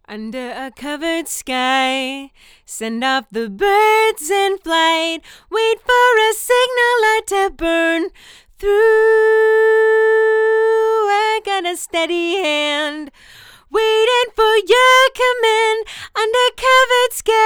Under a covered sky, send off the birds in flight. Wait for a signal light to burn through. I got a steady hand, waiting for your command. Under covered sky.